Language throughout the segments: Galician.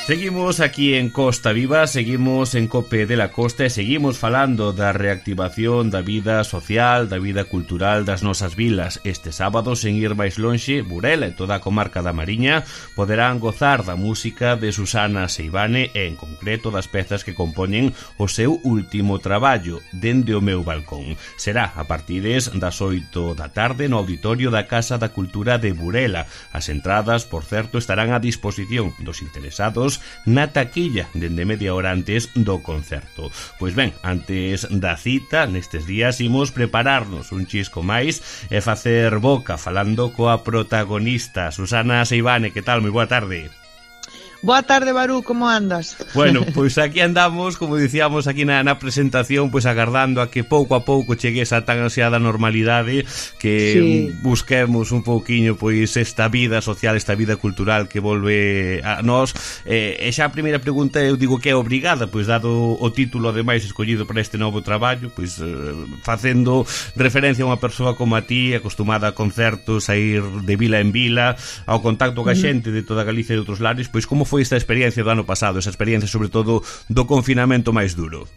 Seguimos aquí en Costa Viva, seguimos en Cope de la Costa e seguimos falando da reactivación da vida social, da vida cultural das nosas vilas. Este sábado, sen ir máis lonxe, Burela e toda a comarca da Mariña poderán gozar da música de Susana Seivane e, en concreto, das pezas que compoñen o seu último traballo, Dende o meu balcón. Será a partir das 8 da tarde no Auditorio da Casa da Cultura de Burela. As entradas, por certo, estarán a disposición dos interesados na taquilla dende media hora antes do concerto. Pois ben, antes da cita, nestes días imos prepararnos un chisco máis e facer boca falando coa protagonista, Susana Seivane. Que tal? Moi boa tarde. Boa tarde, Barú, como andas? Bueno, pois aquí andamos, como dicíamos aquí na presentación, pois agardando a que pouco a pouco chegue esa tan ansiada normalidade, que busquemos un pouquiño pois esta vida social, esta vida cultural que volve a nós. E xa a primeira pregunta eu digo que é obrigada, pois dado o título ademais escollido para este novo traballo, pois facendo referencia a unha persoa como a ti, acostumada a concertos, a ir de vila en vila, ao contacto ca xente de toda Galicia e de outros lares, pois como foi esta experiencia do ano pasado, esa experiencia sobre todo do confinamento máis duro?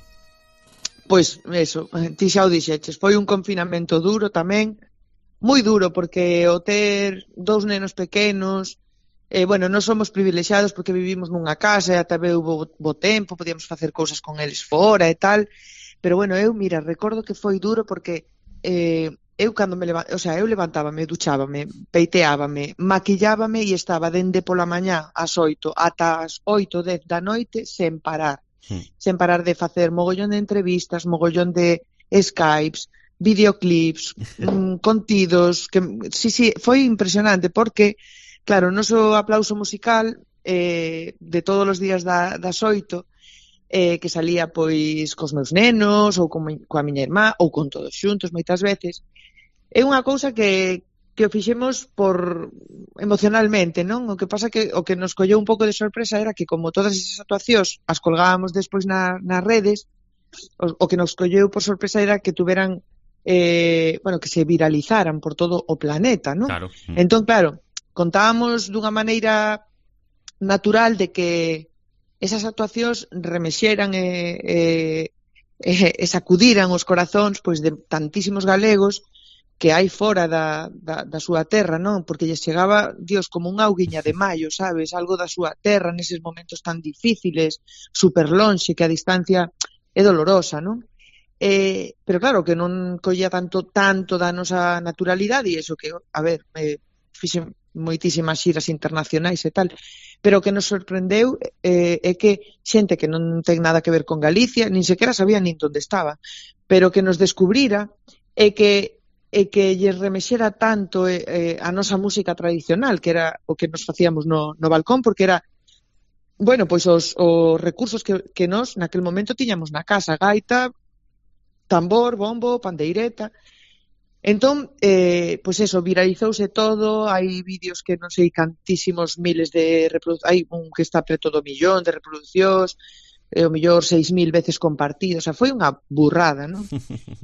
Pois, eso, ti xa o dixeches, foi un confinamento duro tamén, moi duro, porque o ter dous nenos pequenos, bueno, non somos privilexiados porque vivimos nunha casa e ata veu bo tempo, podíamos facer cousas con eles fora e tal, pero bueno, eu, mira, recordo que foi duro porque eu cando eu levantábame, duchábame, peiteábame, maquillábame e estaba dende pola mañá ás 8 ata as 8, 10 da noite sen parar. Sen parar de facer mogollón de entrevistas, mogollón de Skypes, videoclips, contidos, que sí, foi impresionante porque, claro, o noso aplauso musical de todos os días das 8 que salía pois cos meus nenos ou coa miña irmá ou con todos xuntos moitas veces. É unha cousa que o fixemos por emocionalmente, non? O que pasa que o que nos colleu un pouco de sorpresa era que como todas esas actuacións as colgábamos despois nas redes, o que nos colleu por sorpresa era que tuveran bueno, que se viralizaran por todo o planeta, non? Claro. Entón, claro, contábamos dunha maneira natural de que esas actuacións remexeran e sacudiran os corazóns pois de tantísimos galegos que hai fora da súa terra, non? Porque lles chegaba, Dios, como unha auguiña de maio, sabes? Algo da súa terra neses momentos tan difíciles, super lonxe, que a distancia é dolorosa, non? Pero claro, que non collía tanto da nosa naturalidade e iso que, a ver, fixen moitísimas xiras internacionais e tal, pero o que nos sorprendeu é que xente que non ten nada que ver con Galicia, nin sequera sabía nin onde estaba, pero que nos descubrira e que lles remexera tanto a nosa música tradicional, que era o que nos facíamos no balcón, porque era, bueno, pois os recursos que nós naquel momento tiñamos na casa, gaita, tambor, bombo, pandeireta. Entón, pois eso, viralizouse todo, hai vídeos que non sei cantísimos miles de reproduccións, hai un que está preto do millón de reproduccións, o mellor 6.000 veces compartido, o sea, foi unha burrada, non?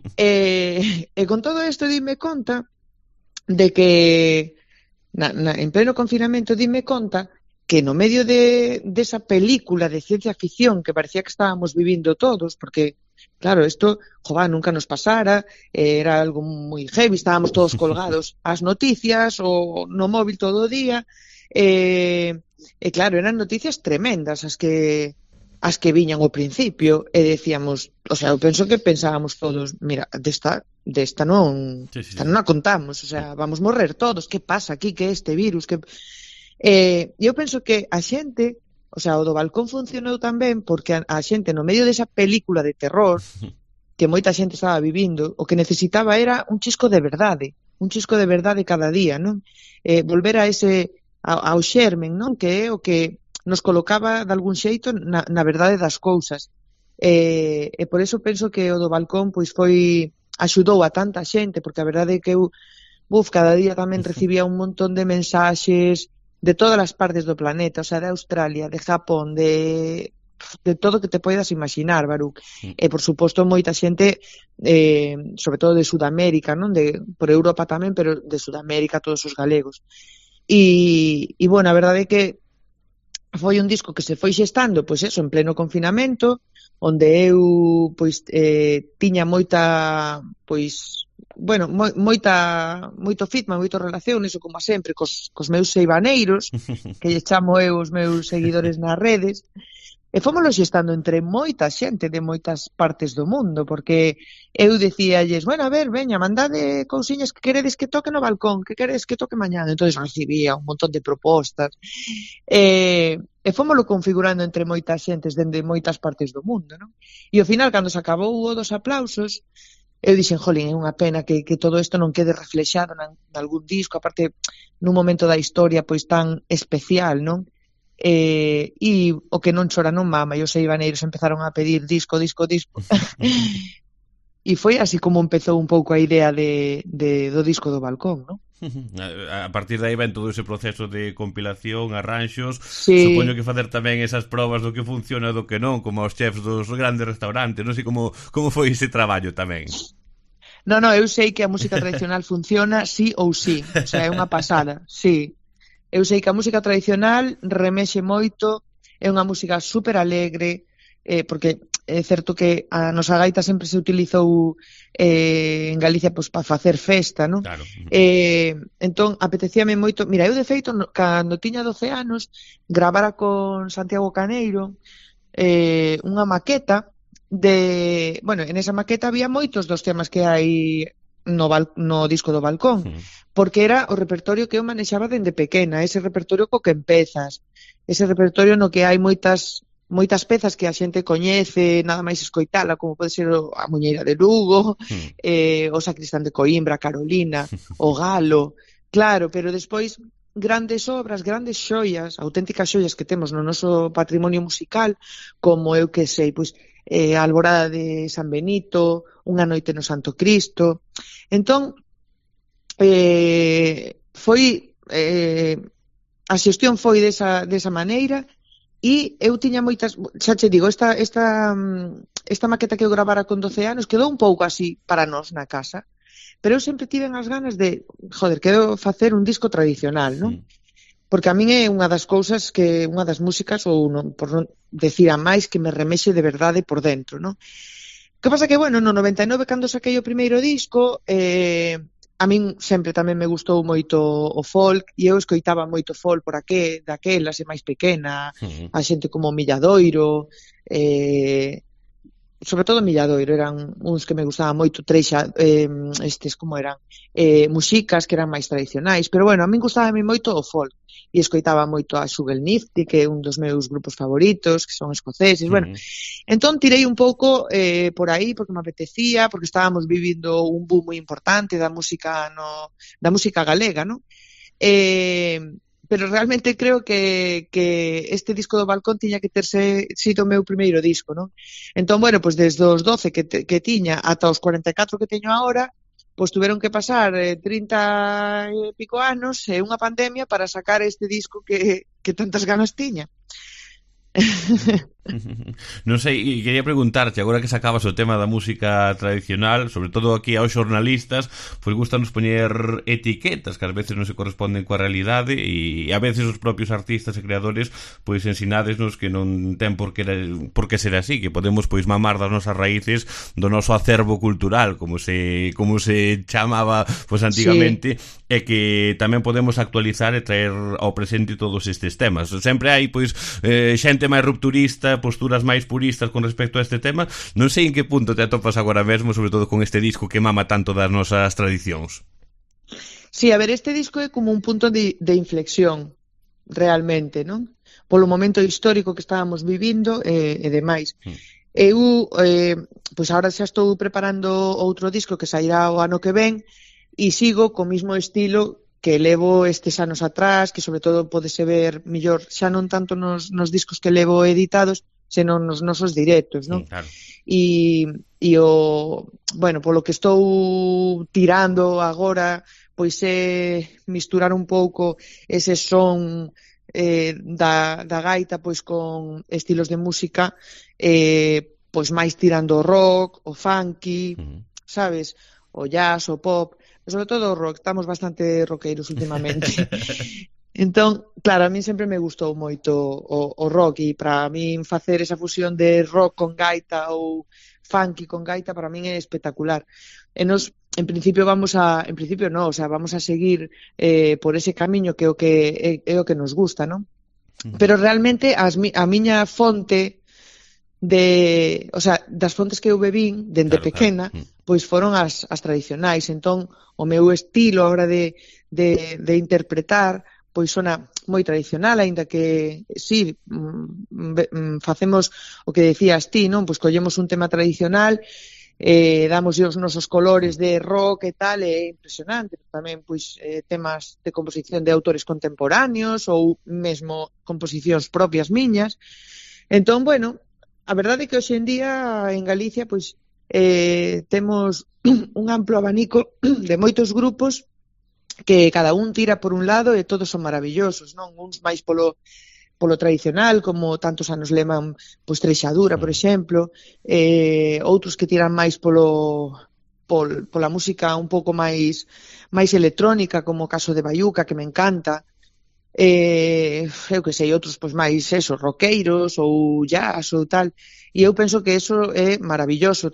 E con todo isto dime conta de que en pleno confinamento dime conta que no medio desa película de ciencia ficción que parecía que estábamos vivindo todos, porque claro, isto, nunca nos pasara, era algo moi heavy, estábamos todos colgados ás noticias ou no móvil todo o día, e claro, eran noticias tremendas as que viñan ao principio, e decíamos, o sea, eu penso que pensábamos todos, mira, desta non a contamos, o sea, vamos morrer todos, que pasa aquí, que este virus, que eu penso que a xente, o sea, o do balcón funcionou tamén porque a xente no medio desa película de terror que moita xente estaba vivindo, o que necesitaba era un chisco de verdade cada día, non? Volver ao xermen, non? Que é o que nos colocaba de algún xeito na verdade das cousas. E por eso penso que o do balcón pois axudou a tanta xente, porque a verdade é que eu cada día tamén recibía un montón de mensaxes de todas as partes do planeta, o sea, de Australia, de Japón, de todo que te poidas imaginar, Baruch. E, por suposto, moita xente, sobre todo de Sudamérica, non? Por Europa tamén, pero de Sudamérica, todos os galegos. E bueno, a verdade é que foi un disco que se foi xestando, pois eso, en pleno confinamento, onde eu, pois, tiña moita, pois, bueno, moito feedback, moito relación, iso como sempre, cos meus seibaneiros, que lle chamo eu os meus seguidores nas redes, e fomoslo xestando entre moita xente de moitas partes do mundo, porque eu dicíalles, bueno, a ver, veña, mandade cousiñas que queredes que toque no balcón, que queredes que toque mañana. Entón recibía un montón de propostas. E fomoslo configurando entre moitas xentes dende moitas partes do mundo, non? E ao final, cando se acabou o dos aplausos, eu dixen, jolín, é unha pena que todo isto non quede reflexado nalgún disco, aparte nun momento da historia pois tan especial, non? E o que non chora non mama, e os seibaneiros empezaron a pedir disco e foi así como empezou un pouco a idea do disco do balcón, non? A partir de aí ven todo ese proceso de compilación, arranxos, sí. Supoño que facer tamén esas probas do que funciona e do que non, como aos chefs dos grandes restaurantes, non sei como foi ese traballo tamén. Non, eu sei que a música tradicional funciona sí ou sí, o sea, é unha pasada, sí. Eu sei que a música tradicional remexe moito, é unha música super alegre, porque é certo que a nosa gaita sempre se utilizou en Galicia pois, para facer festa, non? Claro. Entón, apetecíame moito... Mira, eu de feito, cando tiña 12 anos, gravara con Santiago Caneiro unha maqueta de... Bueno, en esa maqueta había moitos dos temas que hai no disco do balcón, porque era o repertorio que eu manexaba dende pequena, ese repertorio co que empezas, ese repertorio no que hai moitas pezas que a xente coñece, nada máis escoitala, como pode ser a Muñeira de Lugo, o Sacristán de Coimbra, Carolina, o Galo, claro, pero despois grandes obras, grandes xoias, auténticas xoias que temos no noso patrimonio musical, como eu que sei, pois a Alborada de San Benito, Unha noite no Santo Cristo. Entón, foi a xestión foi desa maneira e eu tiña moitas, xa che digo, esta maqueta que eu gravara con 12 anos quedou un pouco así para nós na casa, pero eu sempre tiven as ganas de, quero facer un disco tradicional, non? Porque a min é unha das cousas unha das músicas, ou non, por non decir a máis, que me remexe de verdade por dentro, non? Que pasa que, bueno, no 99, cando saquei o primeiro disco, a min sempre tamén me gustou moito o folk, e eu escoitaba moito folk por daquelas, e máis pequena, a xente como Milladoiro, sobre todo Milladoiro, eran uns que me gustaban moito, Treixa, como eran, Muxicas, que eran máis tradicionais, pero bueno, a min gustábame moito o folk, e escoitaba moito a Sugar Nifty, que é un dos meus grupos favoritos, que son escoceses, bueno, entón tirei un pouco por aí, porque me apetecía, porque estábamos vivindo un boom moi importante da música galega, non? Pero realmente creo que este disco do balcón tiña que terse sido o meu primeiro disco, non? Entón, bueno, pois desde os 12 que tiña ata os 44 que teño agora, pois tuveron que pasar 30 e pico anos e unha pandemia para sacar este disco que tantas ganas tiña. Non sei, quería preguntarte, agora que sacabas o tema da música tradicional, sobre todo aquí aos xornalistas, pois gustanos poñer etiquetas que ás veces non se corresponden coa realidade, e a veces os propios artistas e creadores pois ensinádesnos que non ten por que ser así, que podemos pois mamar das nosas raíces, do noso acervo cultural, como se chamaba pois antigamente, e que tamén podemos actualizar e traer ao presente todos estes temas. Sempre hai pois xente máis rupturista, posturas máis puristas con respecto a este tema. Non sei en que punto te atopas agora mesmo, sobre todo con este disco que mama tanto das nosas tradicións. Sí, a ver, este disco é como un punto de inflexión, realmente, non? Polo momento histórico que estábamos vivindo e demais. Eu, pois agora xa estou preparando outro disco que sairá o ano que ven e sigo co mismo estilo que levo estes anos atrás, que sobre todo podese ver mellor xa non tanto nos discos que levo editados, senón nos nosos directos, non? Claro. E bueno, polo que estou tirando agora, pois é misturar un pouco ese son da gaita pois con estilos de música pois máis tirando o rock, o funky, sabes? O jazz, o pop, sobre todo o rock, estamos bastante rockeiros últimamente. Entón, claro, a min sempre me gustou moito o rock e para min facer esa fusión de rock con gaita ou funky con gaita para min é espectacular. E nos, en principio no, o sea, vamos a seguir por ese camiño que é o que nos gusta, non? Pero realmente a miña fonte o sea, das fontes que eu bebín dende pequena, pois foron as tradicionais. Entón, o meu estilo a hora de interpretar pois sona moi tradicional, aínda que sí, facemos o que decías ti, non? Pois collemos un tema tradicional, damos os nosos colores de rock e tal, é impresionante. Tamén pois temas de composición de autores contemporáneos ou mesmo composicións propias miñas. Entón, bueno, a verdade é que hoxe en día en Galicia pois temos un amplo abanico de moitos grupos que cada un tira por un lado e todos son maravillosos, non? Uns máis polo tradicional, como tantos anos leman pois Treixadura, por exemplo, outros que tiran máis pola música un pouco máis electrónica, como o caso de Baiuca, que me encanta. Eu que sei, outros pois máis roqueiros ou jazz ou tal. E eu penso que eso é maravilloso,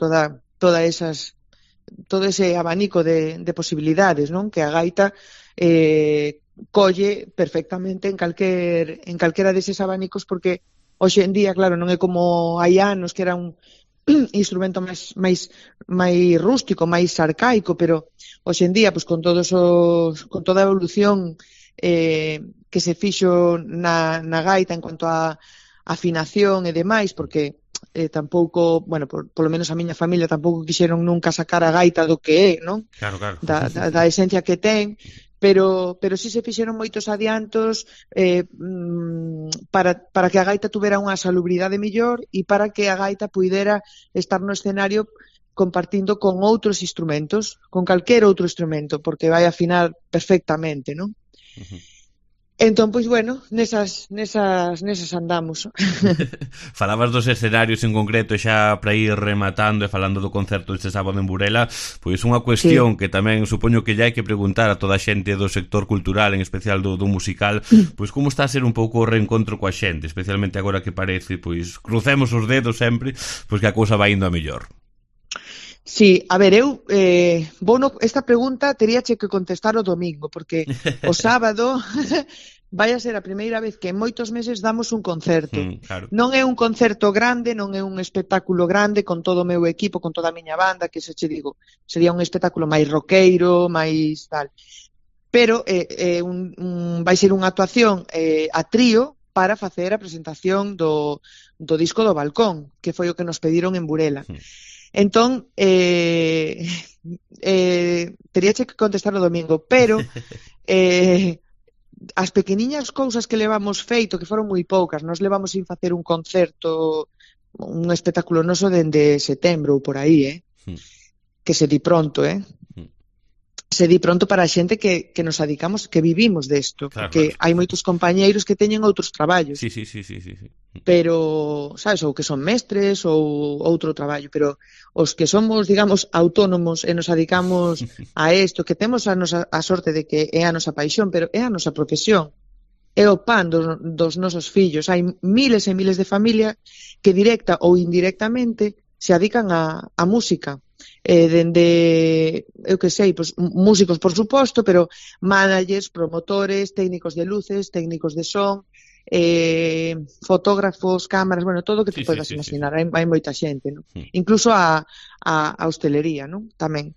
todo ese abanico de posibilidades, non? Que a gaita colle perfectamente en calquera deses abanicos, porque hoxe en día, claro, non é como hai anos que era un instrumento máis rústico, máis arcaico, pero hoxe en día, pois con toda a evolución que se fixo na gaita en cuanto a afinación e demais, porque tampouco, bueno, polo menos a miña familia tampouco quixeron nunca sacar a gaita do que é, non? Claro. Da esencia que ten, pero sí se fixeron moitos adiantos para que a gaita tuvera unha salubridade mellor e para que a gaita puidera estar no escenario compartindo con outros instrumentos, con calquer outro instrumento, porque vai afinar perfectamente, non? Entón, pois, bueno, nesas andamos. Falabas dos escenarios en concreto xa para ir rematando e falando do concerto este sábado en Burela, pois unha cuestión que tamén supoño que ya hai que preguntar a toda a xente do sector cultural, en especial do musical, pois como está a ser un pouco o reencontro coa xente, especialmente agora que parece, pois crucemos os dedos sempre, pois que a cousa vai indo a mellor. Sí, a ver, eu esta pregunta teríache que contestar o domingo, porque o sábado vai a ser a primeira vez que en moitos meses damos un concerto. Claro. Non é un concerto grande, non é un espectáculo grande con todo o meu equipo, con toda a miña banda, que se che digo, sería un espectáculo máis roqueiro, máis tal. Pero vai ser unha actuación a trío para facer a presentación do disco do Balcón, que foi o que nos pediron en Burela. Entón, teríache que contestar o domingo, pero as pequeniñas cousas que levamos feito, que foron moi poucas, nos levamos sin facer un concerto, un espectáculo noso dende setembro ou por aí, que se di pronto, se di pronto para a xente que nos adicamos, que vivimos desto, claro, porque hai moitos compañeiros que teñen outros traballos. Sí. Pero, sabes, ou que son mestres ou outro traballo, pero os que somos, digamos, autónomos e nos adicamos a isto, que temos a sorte de que é a nosa paixón, pero é a nosa profesión, é o pan dos nosos fillos. Hai miles e miles de familia que directa ou indirectamente se adican a música. Dende, eu que sei, pues, músicos por suposto, pero managers, promotores, técnicos de luces, técnicos de son, fotógrafos, cámaras, bueno, todo o que te podes imaginar. Hai moita xente, non? Incluso a hostelería, non? Tamén.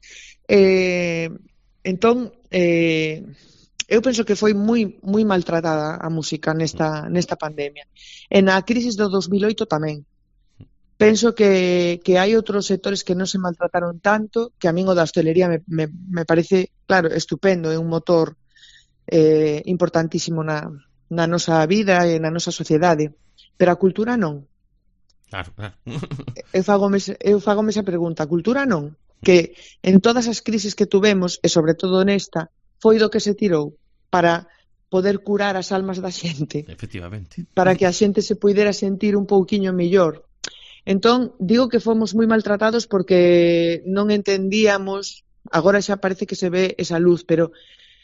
Entón, eu penso que foi moi maltratada a música nesta pandemia. E na crisis do 2008 tamén. Penso que hai outros sectores que non se maltrataron tanto, que a min o da hostelería me parece, claro, estupendo, é un motor importantísimo na nosa vida e na nosa sociedade, pero a cultura non. Claro. Eu fagome esa pregunta, a cultura non? Que en todas as crisis que tuvemos, e sobre todo nesta, foi do que se tirou para poder curar as almas da xente. Efectivamente. Para que a xente se puidera sentir un pouquiño mellor. Entón, digo que fomos moi maltratados porque non entendíamos, agora xa parece que se ve esa luz, pero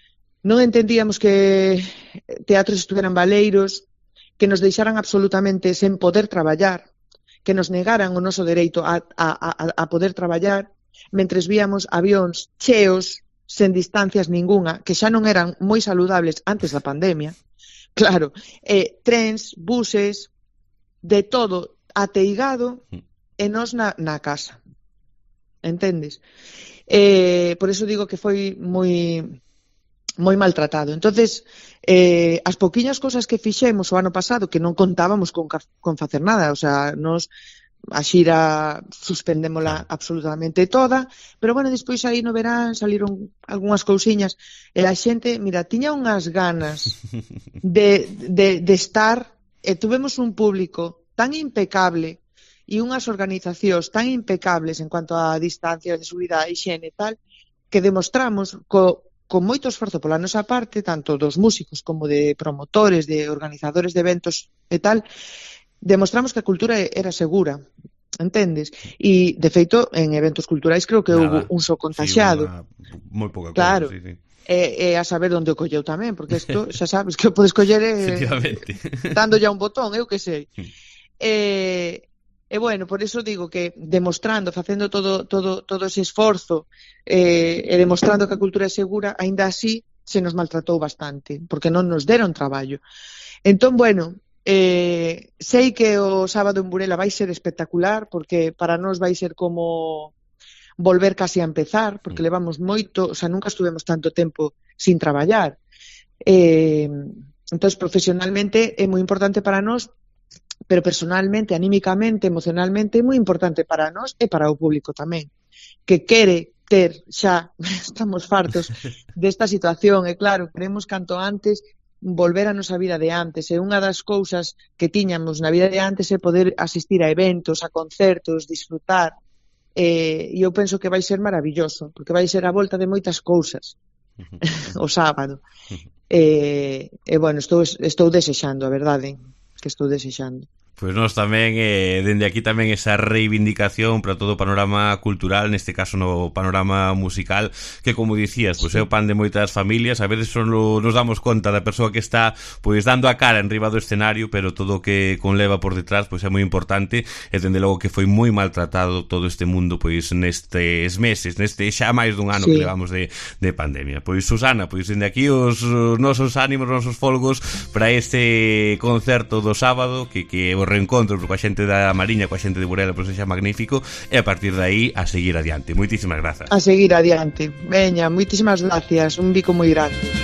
Non entendíamos que teatros estuveran baleiros, que nos deixaran absolutamente sen poder traballar, que nos negaran o noso dereito a poder traballar, mentres víamos avións cheos, sen distancias ninguna, que xa non eran moi saludables antes da pandemia, claro, trens, buses, de todo ateigado, e nós na casa. Entendes? Por eso digo que foi moi maltratado. Entonces, as pouquiñas cosas que fixemos o ano pasado, que non contábamos con facer nada, o sea, nos a xira suspendémola absolutamente toda, pero bueno, despois aí no verán saliron algunhas cousiñas, e a xente, mira, tiña unhas ganas de estar, e tuvemos un público tan impecable e unhas organizacións tan impecables en cuanto a distancias de seguridade, higiene e tal, que demostramos con moito esforzo pola nosa parte, tanto dos músicos como de promotores, de organizadores de eventos e tal, demostramos que a cultura era segura, entendes? E, de feito, en eventos culturais creo que houve un só contagiado. Moi pouca claro. Cousa, sí. E a saber onde o colleu tamén, porque isto xa sabes que o podes coller dándolle a un botón, eu que sei. E bueno, por eso digo que demostrando, facendo todo ese esforzo e demostrando que a cultura é segura, aínda así se nos maltratou bastante, porque non nos deron traballo. Entón, bueno, sei que o sábado en Burela vai ser espectacular, porque para nós vai ser como volver casi a empezar, porque levamos moito, o sea, nunca estuvemos tanto tempo sin traballar. Entón, profesionalmente é moi importante para nós, pero personalmente, anímicamente, emocionalmente, é moi importante para nós e para o público tamén, que quere ter xa, estamos fartos desta situación, e claro, queremos canto antes volver a nosa vida de antes, e unha das cousas que tiñamos na vida de antes é poder asistir a eventos, a concertos, disfrutar, e eu penso que vai ser maravilloso, porque vai ser a volta de moitas cousas o sábado. E bueno, estou desexando, a verdade, que estou desexando. Pois nós tamén, dende aquí tamén esa reivindicación para todo o panorama cultural, neste caso no panorama musical, que como dicías, pois é o pan de moitas familias. A veces só nos damos conta da persoa que está pois dando a cara en riba do escenario, pero todo o que conleva por detrás pois é moi importante, e dende logo que foi moi maltratado todo este mundo pois nestes meses, neste xa máis dun ano que levamos de pandemia. Pois Susana, pois dende aquí os nosos ánimos, os nosos folgos para este concerto do sábado, que o reencontro coa xente da Mariña, coa xente de Burela, pois xa magnífico, e a partir de aí a seguir adiante. Moitísimas grazas. A seguir adiante. Veña, moitísimas gracias. Un bico moi grande.